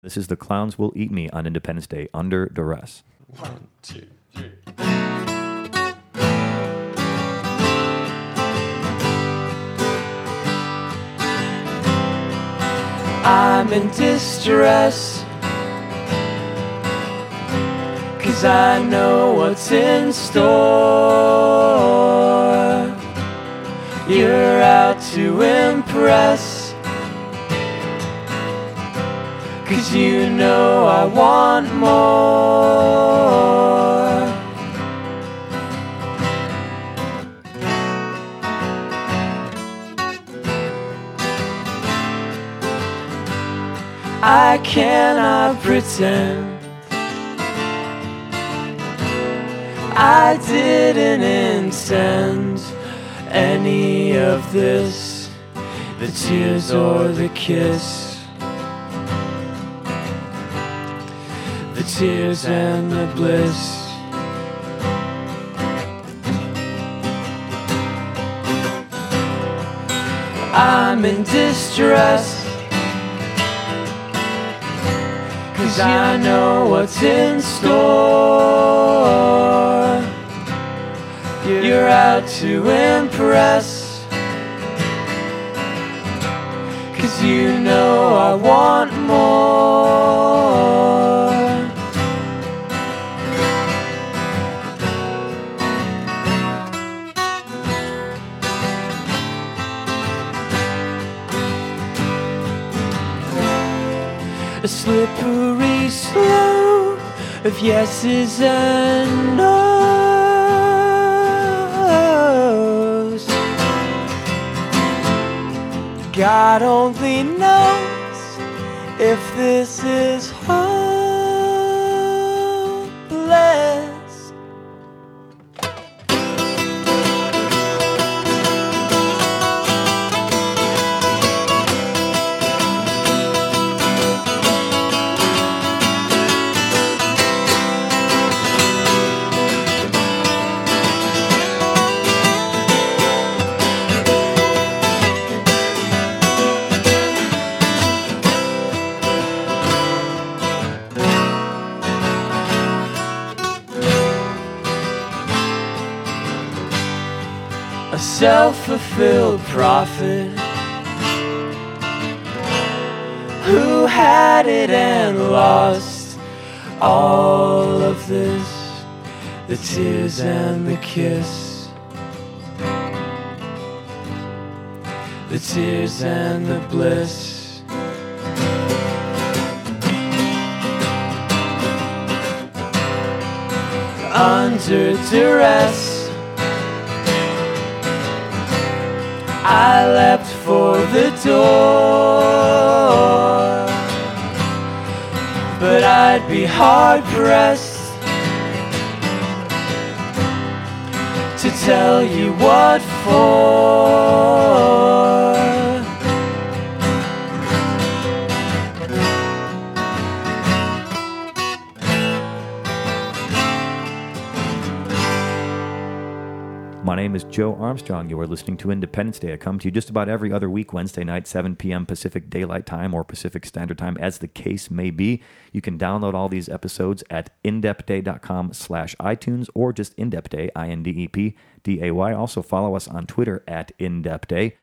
This is The Clowns Will Eat Me on Independence Day under duress. 1, 2, 3. I'm in distress, 'cause I know what's in store. You're out to impress, 'cause you know I want more. I cannot pretend I didn't intend any of this, the tears or the kiss, the tears and the bliss. I'm in distress, 'cause I know what's in store. You're out to impress, 'cause you know I want more. A slippery slope of yeses and no's. God only knows if this is hopeless. A self-fulfilled prophet who had it and lost all of this, the tears and the kiss, the tears and the bliss. Under duress, I leapt for the door, but I'd be hard-pressed to tell you what for. My name is Joe Armstrong. You are listening to Independence Day. I come to you just about every other week, Wednesday night, 7 p.m. Pacific Daylight Time or Pacific Standard Time, as the case may be. You can download all these episodes at indepday.com/iTunes or just Indepday, INDEPDAY. Also follow us on Twitter at Indepday.